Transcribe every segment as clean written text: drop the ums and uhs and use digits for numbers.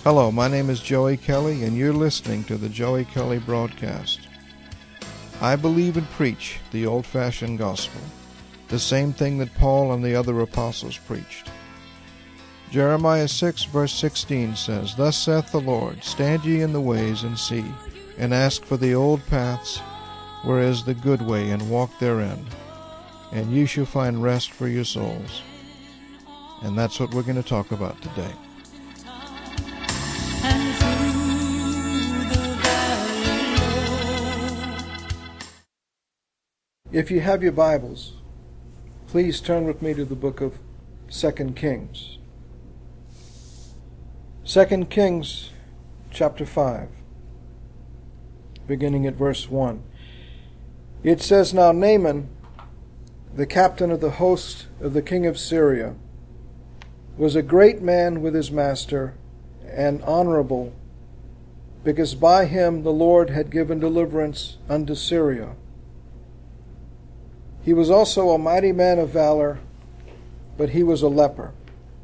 Hello, my name is Joey Kelly, and you're listening to the Joey Kelly Broadcast. I believe and preach the old-fashioned gospel, the same thing that Paul and the other apostles preached. Jeremiah 6, verse 16 says, "Thus saith the Lord, stand ye in the ways and see, and ask for the old paths, where is the good way, and walk therein, and ye shall find rest for your souls." And that's what we're going to talk about today. If you have your Bibles, please turn with me to the book of 2 Kings. 2 Kings chapter 5, beginning at verse 1. It says, "Now Naaman, the captain of the host of the king of Syria, was a great man with his master, and honorable, because by him the Lord had given deliverance unto Syria. He was also a mighty man of valor, but he was a leper.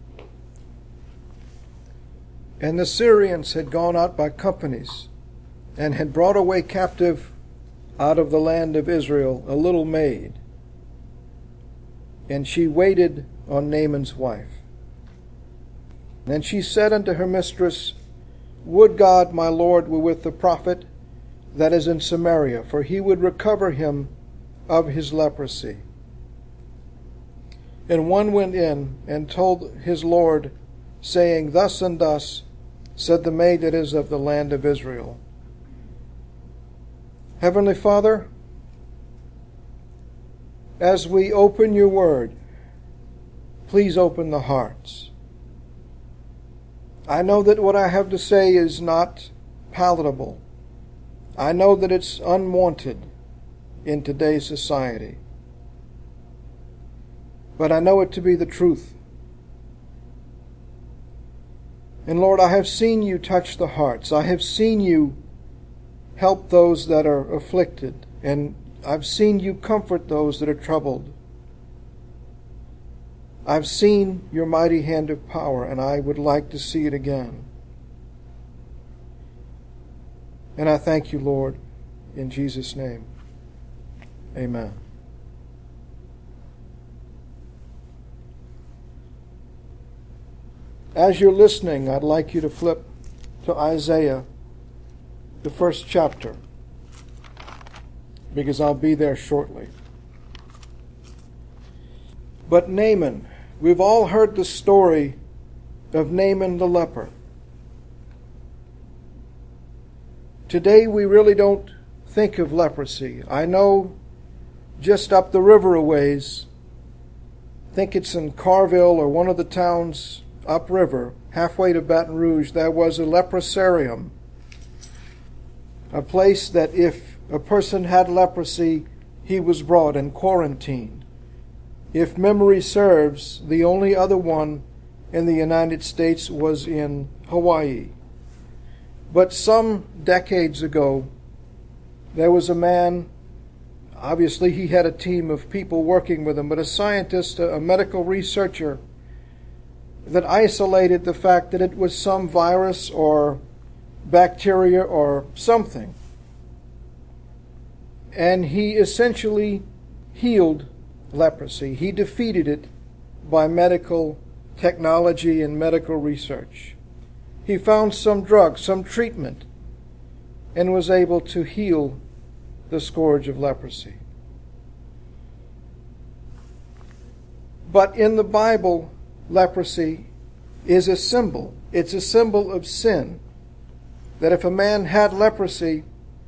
And the Syrians had gone out by companies, and had brought away captive out of the land of Israel a little maid, and she waited on Naaman's wife. And she said unto her mistress, Would God my Lord were with the prophet that is in Samaria, for he would recover him of his leprosy. And one went in and told his Lord, saying, Thus and thus said the maid that is of the land of Israel." Heavenly Father, as we open your word, please open the hearts. I know that what I have to say is not palatable. I know that it's unwanted in today's society. But I know it to be the truth. And Lord, I have seen you touch the hearts. I have seen you help those that are afflicted. And I've seen you comfort those that are troubled. I've seen your mighty hand of power, and I would like to see it again. And I thank you, Lord, in Jesus' name. Amen. As you're listening, I'd like you to flip to Isaiah, the first chapter, because I'll be there shortly. But Naaman, we've all heard the story of Naaman the leper. Today we really don't think of leprosy. I know just up the river a ways, I think it's in Carville or one of the towns upriver, halfway to Baton Rouge, there was a leprosarium, a place that if a person had leprosy, he was brought and quarantined. If memory serves, the only other one in the United States was in Hawaii. But some decades ago, there was a man, obviously he had a team of people working with him, but a scientist, a medical researcher, that isolated the fact that it was some virus or bacteria or something. And he essentially healed leprosy. He defeated it by medical technology and medical research. He found some drug, some treatment, and was able to heal the scourge of leprosy. But in the Bible, leprosy is a symbol. It's a symbol of sin. That if a man had leprosy,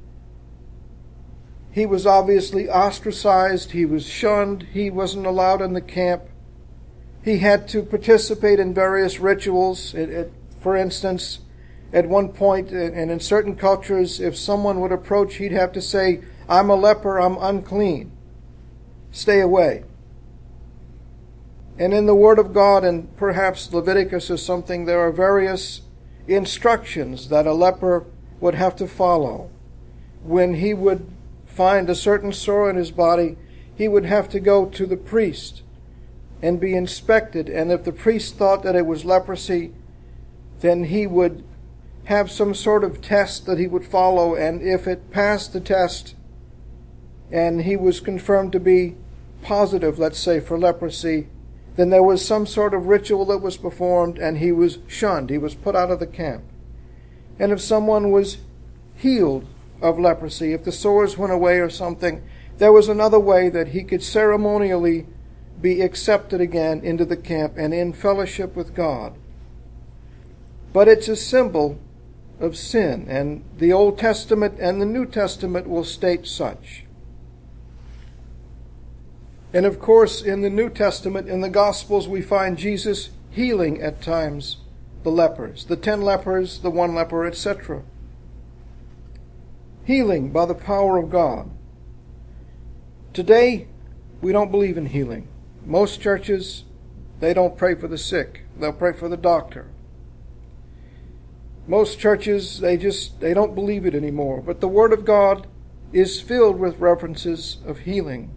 he was obviously ostracized, he was shunned, he wasn't allowed in the camp. He had to participate in various rituals. For instance, at one point, and in certain cultures, if someone would approach, he'd have to say, I'm a leper, I'm unclean. Stay away. And in the Word of God, and perhaps Leviticus or something, there are various instructions that a leper would have to follow. When he would find a certain sore in his body, he would have to go to the priest and be inspected. And if the priest thought that it was leprosy, then he would have some sort of test that he would follow, and if it passed the test and he was confirmed to be positive, let's say, for leprosy, then there was some sort of ritual that was performed and he was shunned. He was put out of the camp. And if someone was healed of leprosy, if the sores went away or something, there was another way that he could ceremonially be accepted again into the camp and in fellowship with God. But it's a symbol of sin, and the Old Testament and the New Testament will state such. And of course, in the New Testament, in the Gospels, we find Jesus healing at times the lepers, the 10 lepers, the 1 leper, etc. Healing by the power of God. Today, we don't believe in healing. Most churches, they don't pray for the sick. They'll pray for the doctor. Most churches, they don't believe it anymore. But the Word of God is filled with references of healing.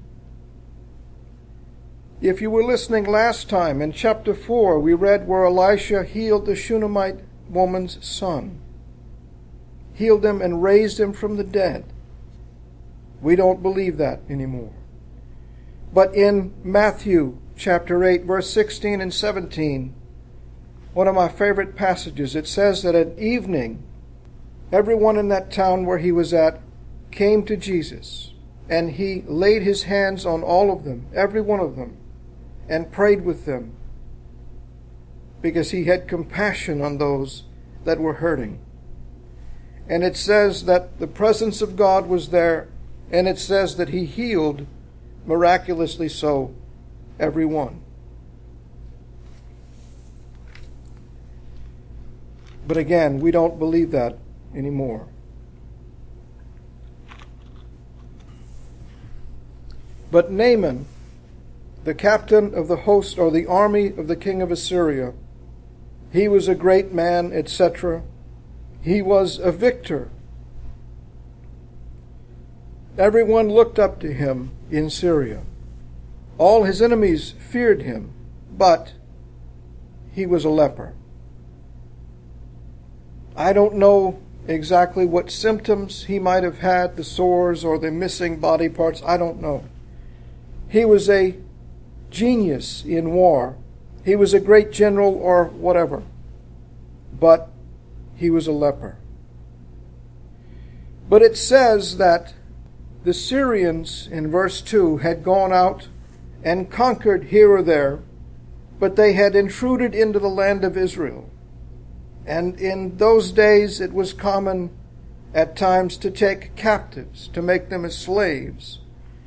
If you were listening last time, in chapter 4, we read where Elisha healed the Shunammite woman's son. Healed him and raised him from the dead. We don't believe that anymore. But in Matthew chapter 8, verse 16 and 17, one of my favorite passages, it says that at evening, everyone in that town where he was at came to Jesus, and he laid his hands on all of them, every one of them, and prayed with them, because he had compassion on those that were hurting. And it says that the presence of God was there, and it says that he healed, miraculously so, every one. But again, we don't believe that anymore. But Naaman, the captain of the host or the army of the king of Assyria, he was a great man, etc. He was a victor. Everyone looked up to him in Syria. All his enemies feared him, but he was a leper. I don't know exactly what symptoms he might have had, the sores or the missing body parts. I don't know. He was a genius in war. He was a great general or whatever. But he was a leper. But it says that the Syrians, in verse 2, had gone out and conquered here or there, but they had intruded into the land of Israel. And in those days it was common at times to take captives, to make them as slaves.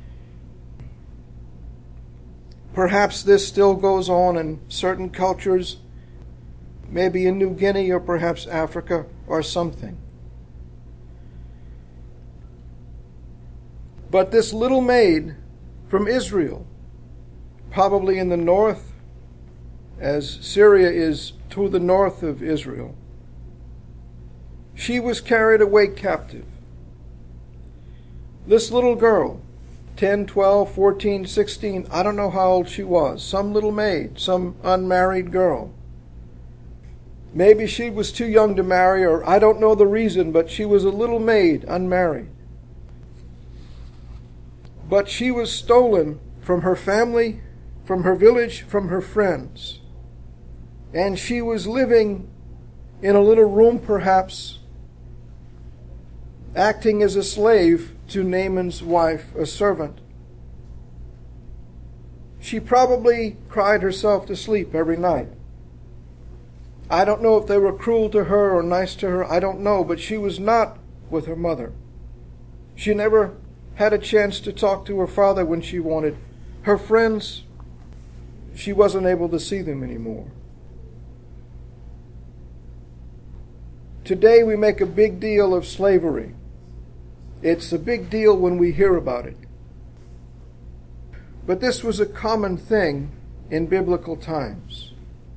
Perhaps this still goes on in certain cultures, maybe in New Guinea or perhaps Africa or something. But this little maid from Israel, probably in the north, as Syria is to the north of Israel, she was carried away captive. This little girl, 10, 12, 14, 16, I don't know how old she was, some little maid, some unmarried girl. Maybe she was too young to marry, or I don't know the reason, but she was a little maid, unmarried. But she was stolen from her family, from her village, from her friends. And she was living in a little room, perhaps, acting as a slave to Naaman's wife, a servant. She probably cried herself to sleep every night. I don't know if they were cruel to her or nice to her, I don't know, but she was not with her mother. She never had a chance to talk to her father when she wanted. Her friends, she wasn't able to see them anymore. Today we make a big deal of slavery. It's a big deal when we hear about it. But this was a common thing in biblical times.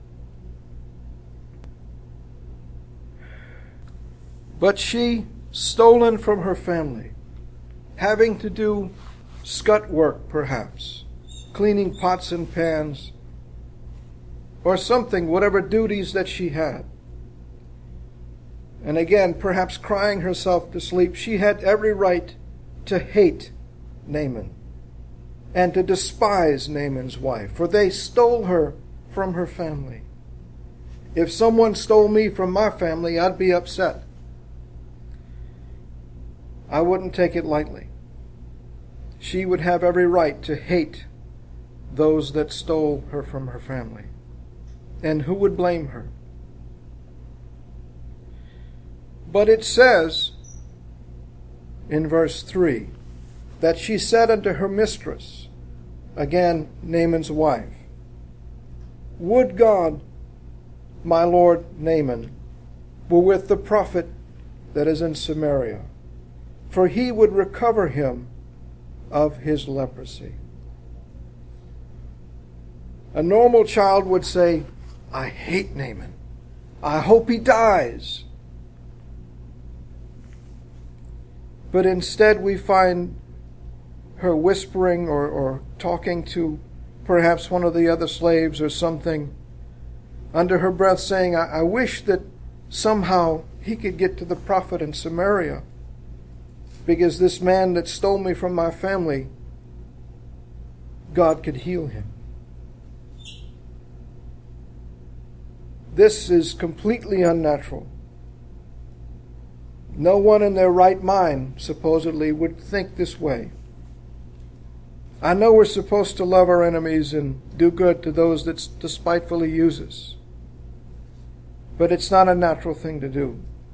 But she, stolen from her family, having to do scut work perhaps, cleaning pots and pans, or something, whatever duties that she had. and again perhaps crying herself to sleep, she had every right to hate Naaman and to despise Naaman's wife, for they stole her from her family. If someone stole me from my family, I'd be upset. I wouldn't take it lightly. She would have every right to hate those that stole her from her family. And who would blame her? But it says in verse 3 that she said unto her mistress, again Naaman's wife, "Would God, my lord Naaman, were with the prophet that is in Samaria, for he would recover him of his leprosy." A normal child would say, "I hate Naaman. I hope he dies." But instead we find her whispering or talking to perhaps one of the other slaves or something, under her breath saying, I wish that somehow he could get to the prophet in Samaria, because this man that stole me from my family, God could heal him. This is completely unnatural. No one in their right mind, supposedly, would think this way. I know we're supposed to love our enemies and do good to those that despitefully use us, but it's not a natural thing to do.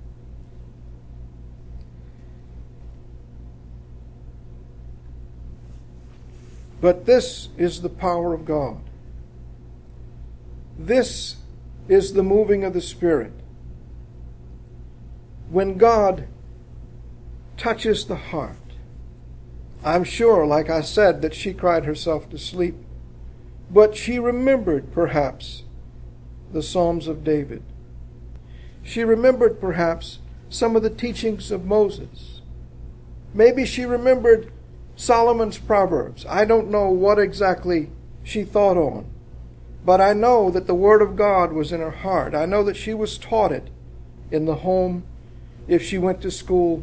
But this is the power of God. This is the moving of the Spirit. When God touches the heart, I'm sure, like I said, that she cried herself to sleep, but she remembered perhaps the Psalms of David. She remembered perhaps some of the teachings of Moses. Maybe she remembered Solomon's Proverbs. I don't know what exactly she thought on, but I know that the Word of God was in her heart. I know that she was taught it in the home, if she went to school.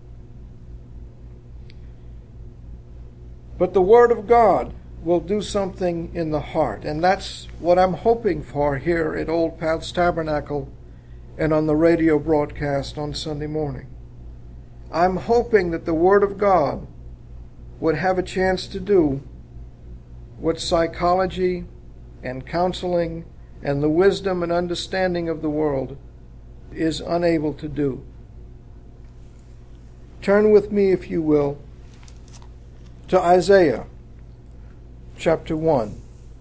But the Word of God will do something in the heart, and that's what I'm hoping for here at Old Paths Tabernacle and on the radio broadcast on Sunday morning. I'm hoping that the Word of God would have a chance to do what psychology and counseling and the wisdom and understanding of the world is unable to do. Turn with me, if you will, to Isaiah chapter 1.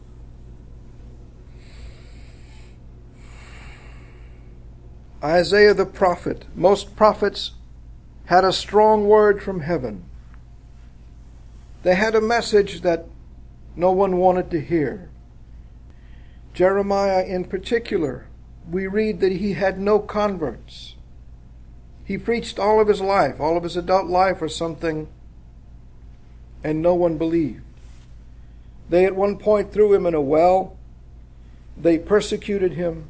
Isaiah the prophet. Most prophets had a strong word from heaven. They had a message that no one wanted to hear. Jeremiah in particular, we read that he had no converts. He preached all of his life, all of his adult life or something, and no one believed. They at one point threw him in a well. They persecuted him.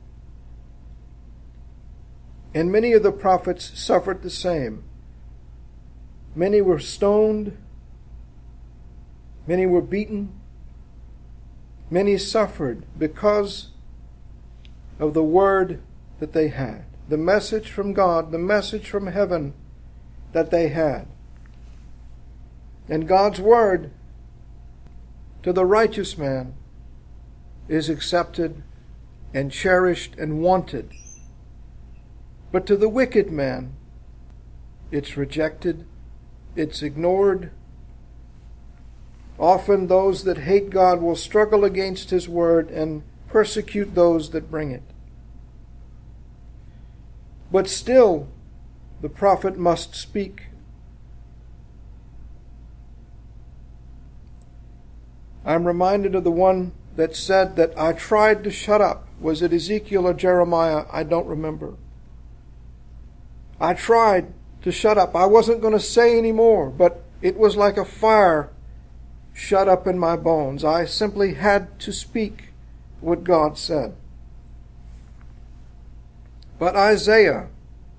And many of the prophets suffered the same. Many were stoned. Many were beaten. Many suffered because of the word that they had. The message from God, the message from heaven that they had. And God's word to the righteous man is accepted and cherished and wanted. But to the wicked man, it's rejected, it's ignored. Often those that hate God will struggle against His word and persecute those that bring it. But still, the prophet must speak. I'm reminded of the one that said that I tried to shut up. Was it Ezekiel or Jeremiah? I don't remember. I tried to shut up. I wasn't going to say any more, but it was like a fire shut up in my bones. I simply had to speak what God said. But Isaiah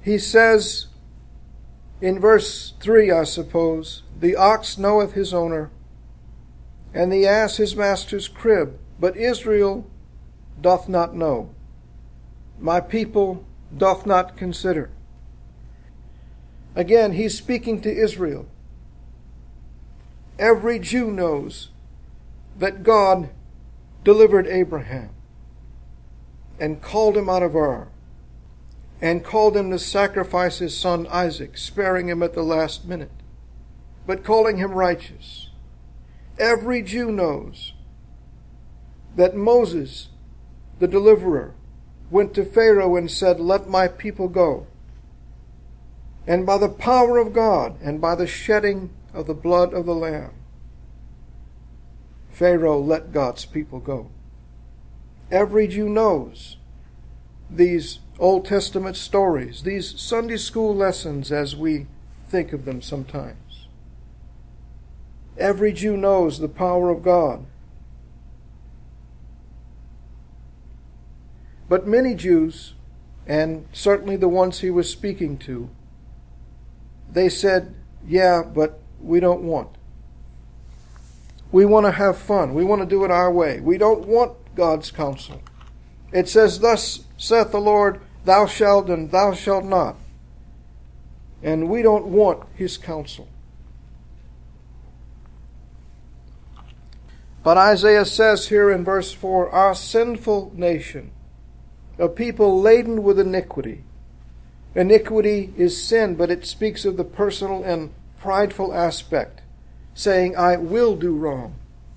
He says in verse 3, I suppose, the ox knoweth his owner, and the ass his master's crib, but Israel doth not know. My people doth not consider. Again, he's speaking to Israel. Every Jew knows that God delivered Abraham and called him out of Ur and called him to sacrifice his son Isaac, sparing him at the last minute, but calling him righteous. Every Jew knows that Moses, the deliverer, went to Pharaoh and said, "Let my people go." And by the power of God and by the shedding of the blood of the Lamb, Pharaoh let God's people go. Every Jew knows these Old Testament stories, these Sunday school lessons as we think of them sometimes. Every Jew knows the power of God. But many Jews, and certainly the ones he was speaking to, they said, yeah, but we don't want. We want to have fun. We want to do it our way. We don't want God's counsel. It says, "Thus saith the Lord, thou shalt and thou shalt not." And we don't want his counsel. But Isaiah says here in verse 4, our sinful nation, a people laden with iniquity. Iniquity is sin, but it speaks of the personal and prideful aspect, saying, I will do wrong.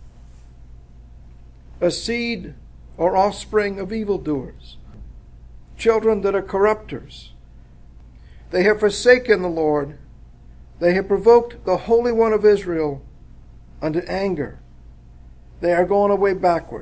A seed or offspring of evildoers, children that are corrupters. They have forsaken the Lord. They have provoked the Holy One of Israel unto anger. They are going away backward.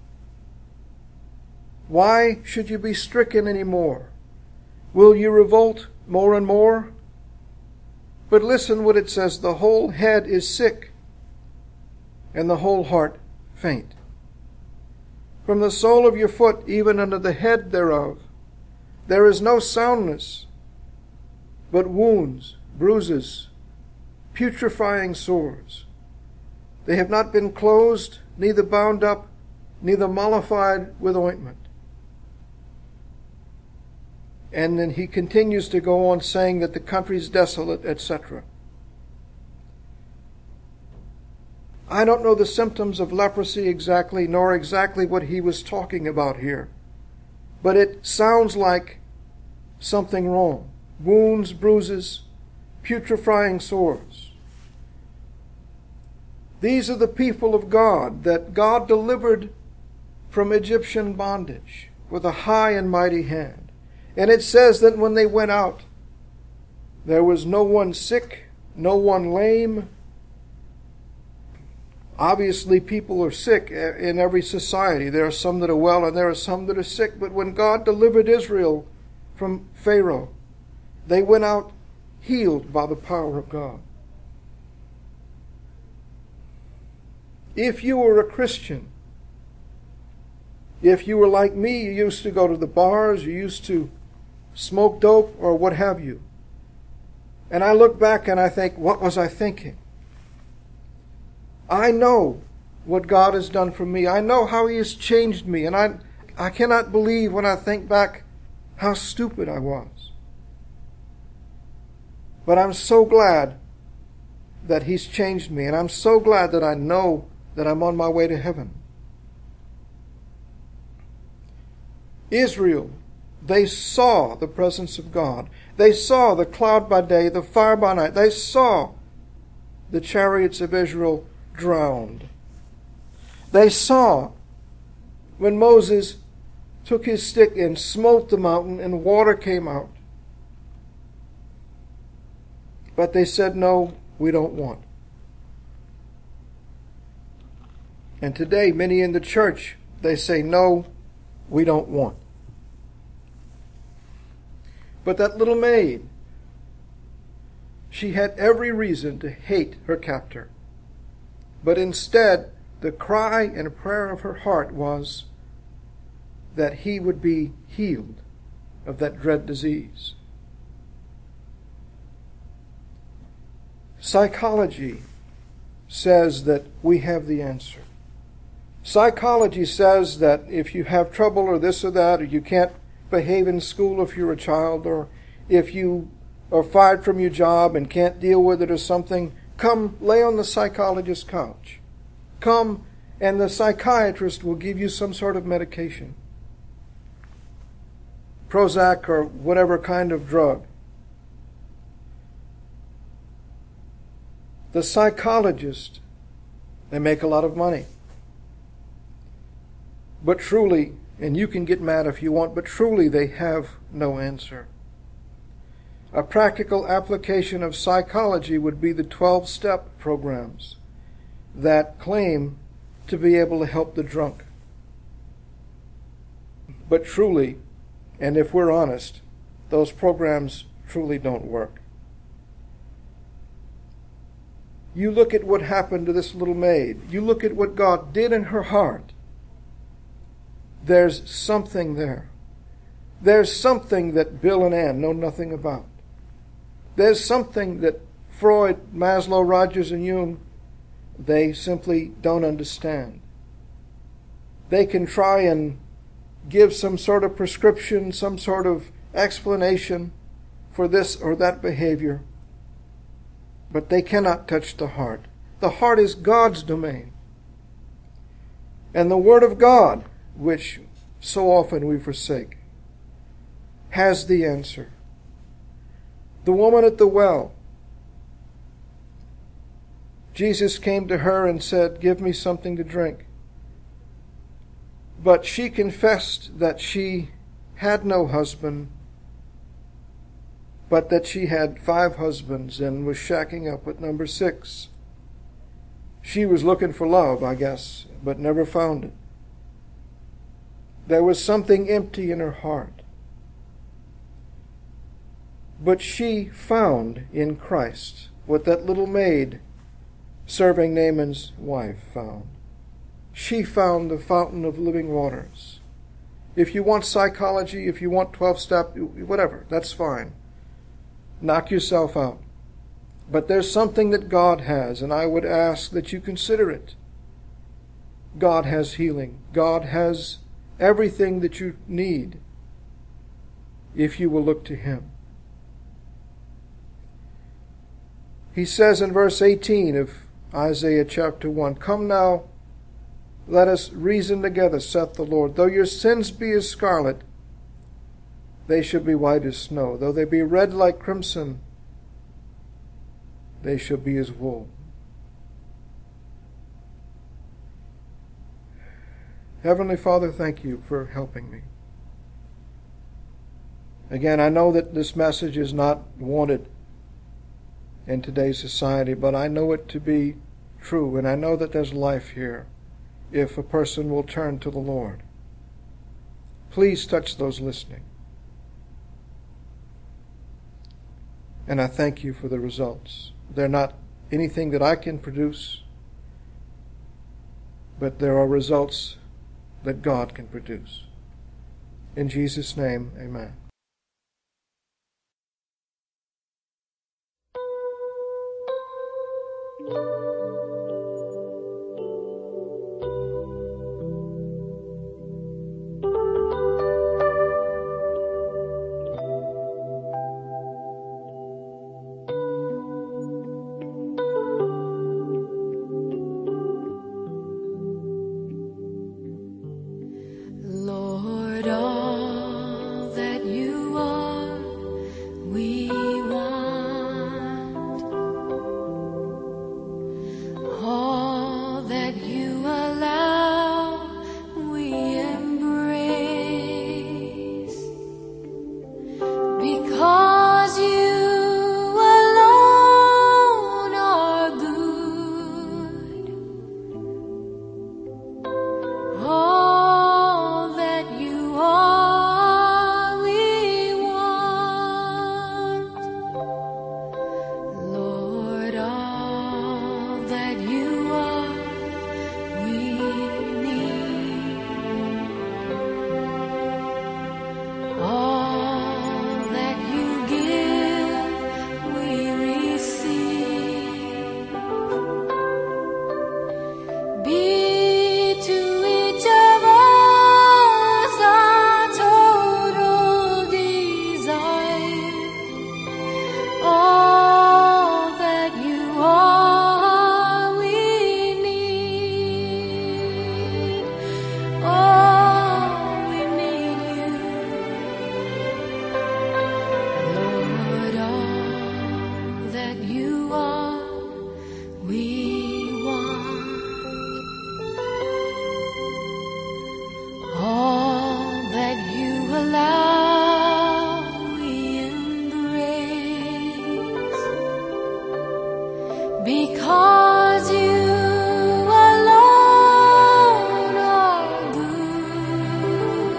Why should you be stricken any more? Will you revolt more and more? But listen what it says, the whole head is sick, and the whole heart faint. From the sole of your foot even unto the head thereof, there is no soundness, but wounds, bruises, putrefying sores. They have not been closed, neither bound up, neither mollified with ointment. And then he continues to go on saying that the country is desolate, etc. I don't know the symptoms of leprosy exactly, nor exactly what he was talking about here. But it sounds like something wrong. Wounds, bruises, putrefying sores. These are the people of God that God delivered from Egyptian bondage with a high and mighty hand. And it says that when they went out, there was no one sick, no one lame. Obviously, people are sick in every society. There are some that are well and there are some that are sick. But when God delivered Israel from Pharaoh, they went out healed by the power of God. If you were a Christian, if you were like me, you used to go to the bars, you used to smoke dope or what have you. And I look back and I think, what was I thinking? I know what God has done for me. I know how he has changed me. And I cannot believe when I think back how stupid I was. But I'm so glad that he's changed me. And I'm so glad that I know that I'm on my way to heaven. Israel, they saw the presence of God. They saw the cloud by day, the fire by night. They saw the chariots of Israel drowned. They saw when Moses took his stick and smote the mountain and water came out. But they said, no, we don't want. And today, many in the church, they say, no, we don't want. But that little maid, she had every reason to hate her captor. But instead, the cry and prayer of her heart was that he would be healed of that dread disease. Psychology says that we have the answer. Psychology says that if you have trouble or this or that, or you can't behave in school if you're a child, or if you are fired from your job and can't deal with it or something, come lay on the psychologist's couch. Come and the psychiatrist will give you some sort of medication. Prozac or whatever kind of drug. The psychologist, they make a lot of money. But truly, and you can get mad if you want, but truly they have no answer. A practical application of psychology would be the 12-step programs that claim to be able to help the drunk. But truly, and if we're honest, those programs truly don't work. You look at what happened to this little maid. You look at what God did in her heart. There's something there. There's something that Bill and Ann know nothing about. There's something that Freud, Maslow, Rogers, and Jung, they simply don't understand. They can try and give some sort of prescription, some sort of explanation for this or that behavior, but they cannot touch the heart. The heart is God's domain. And the Word of God, which so often we forsake, has the answer. The woman at the well, Jesus came to her and said, "Give me something to drink." But she confessed that she had no husband, but that she had 5 husbands and was shacking up with number 6. She was looking for love, I guess, but never found it. There was something empty in her heart. But she found in Christ what that little maid serving Naaman's wife found. She found the fountain of living waters. If you want psychology, if you want 12-step, whatever, that's fine. Knock yourself out. But there's something that God has, and I would ask that you consider it. God has healing. God has everything that you need if you will look to Him. He says in verse 18 of Isaiah chapter 1, "Come now, let us reason together, saith the Lord. Though your sins be as scarlet, they shall be white as snow. Though they be red like crimson, they shall be as wool." Heavenly Father, thank you for helping me. Again, I know that this message is not wanted in today's society, but I know it to be true, and I know that there's life here if a person will turn to the Lord. Please touch those listening. And I thank you for the results. They're not anything that I can produce, but there are results that God can produce. In Jesus' name, amen. Lord, all that you are, we want. that you are, we want. All that you allow, we embrace. Because you alone are good.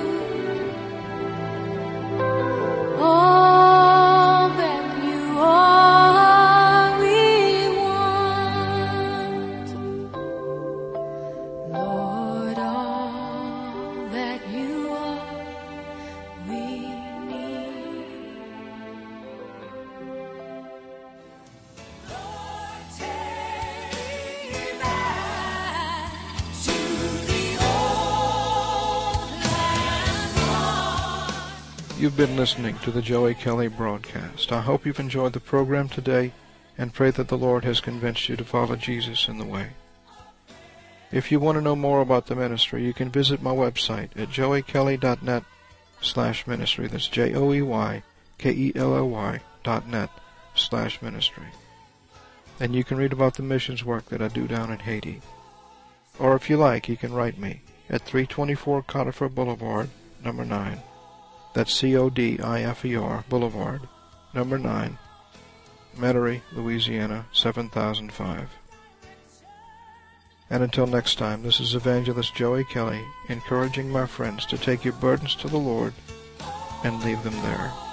All that you are, we want. Lord, all that you are, we need. Lord, take me back to the old land. You've been listening to the Joey Kelly broadcast. I hope you've enjoyed the program today and pray that the Lord has convinced you to follow Jesus in the way. If you want to know more about the ministry, you can visit my website at joeykelly.net/ministry. That's JOEYKELLY.net/ministry. And you can read about the missions work that I do down in Haiti. Or if you like, you can write me at 324 Conifer Boulevard, number 9. That's CODIFER Boulevard, number 9, Metairie, Louisiana, 7005. And until next time, this is Evangelist Joey Kelly, encouraging my friends to take your burdens to the Lord and leave them there.